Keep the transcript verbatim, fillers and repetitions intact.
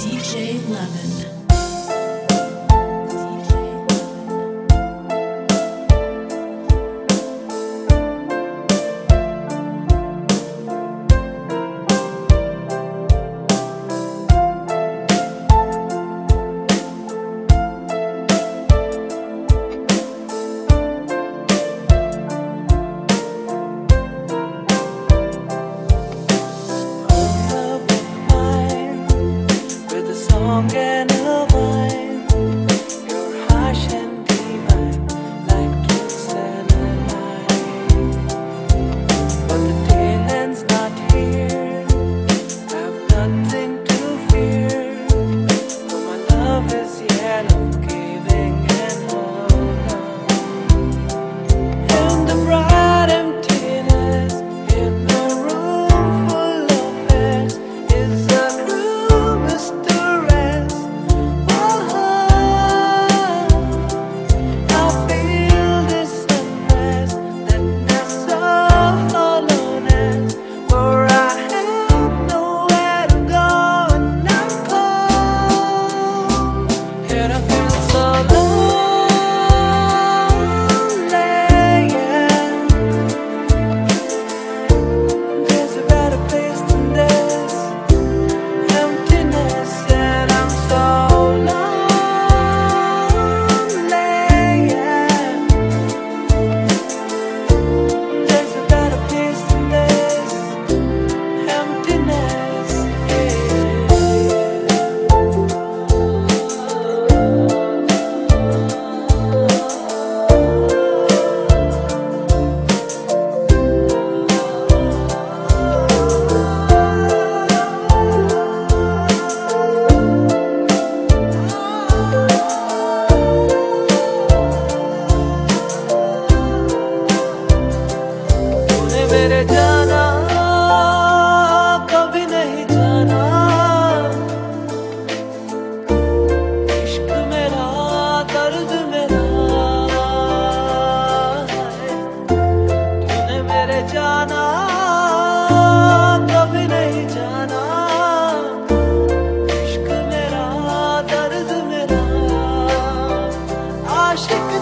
D J Lemon. And a vine, you're harsh and divine, like truths and a lie. But the tail end's not here, I've nothing to fear, for my love is yellow, giving and holding. And the bright emptiness in a room full of airs is a true mystery. मेरे जाना कभी नहीं जाना, इश्क मेरा दर्द मेरा है, तूने मेरे जाना कभी नहीं जाना, इश्क मेरा दर्द मेरा आशिक